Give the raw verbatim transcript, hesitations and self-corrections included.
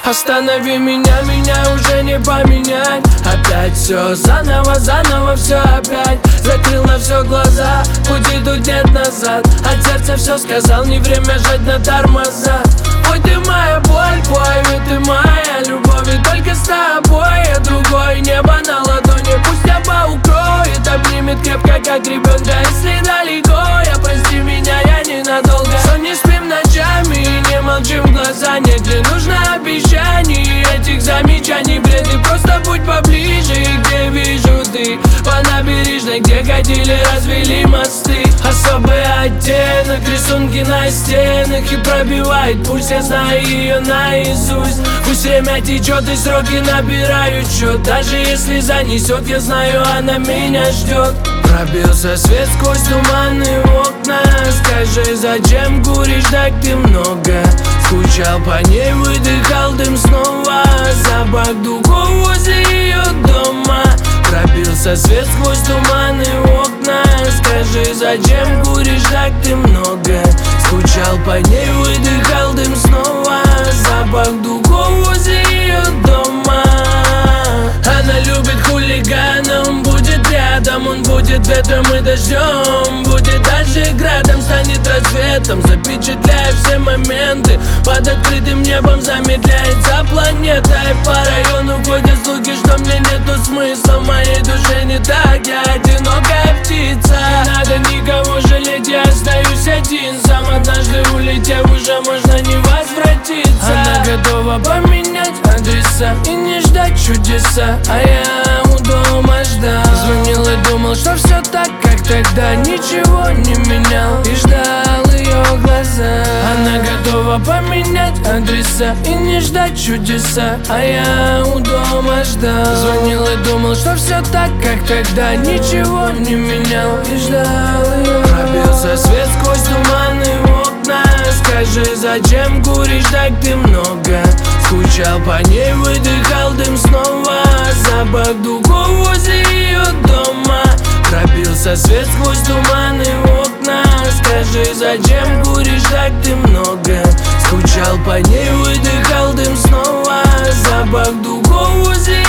Останови меня, меня уже не поменять. Опять все заново, заново все опять. Закрыл на все глаза, путь идут нет назад. От сердца все сказал, не время жать на тормоза. Ой, ты моя боль, пой, ведь ты моя любовь. И только с тобой я другой. Небо на ладони, пусть небо укроет, обнимет крепко, как ребенка. Если далеко, я прости меня, я ненадолго. Что не спим ночами и не молчим в глаза. Нет, не нужно обещаний, этих замечаний. Бред, и просто будь поближе, где вижу ты. По набережной, где ходили, развели мосты. Особый оттенок, рисунки на стенах. И пробивает пульс, я знаю ее наизусть. Пусть время течет и сроки набирают счет. Даже если занесет, я знаю, она меня ждет. Пробился свет сквозь туманные окна. Скажи, зачем куришь так ты много? Скучал по ней, выдыхал дым снова. Запах духов возле ее дома. Пробился свет сквозь туманные окна. Скажи, зачем куришь так ты много? Скучал по ней, выдыхал дым снова. Запах духов возле ее дома. Она любит хулигана, он будет рядом. Он будет ветром и дождем, будет дальше градом, станет рассветом, запечатляя все моменты. Под открытым небом замедляется планета. И по району ходят слухи, что мне нету смысла. В моей душе не так, я одинокая птица. Не надо никого жалеть, я остаюсь один сам. Однажды улетев, уже можно не возвратиться. Она готова поменять адреса и не ждать чудеса, а я у дома ждал. Звонил и думал, что все так, как тогда. Ничего не менял и ждал ее глаза. Она готова поменять адреса и не ждать чудеса, а я у дома ждал. Звонил и думал, что все так, как тогда. Ничего не менял и ждал ее. Пробился свет сквозь туманные окна. Скажи, зачем куришь так ты много? Скучал по ней, выдыхал дым снова. Запах духов возле ее дома. Пробился свет сквозь туманные окна. Скажи, зачем куришь так ты много? Скучал по ней, выдыхал дым снова. Запах духов возле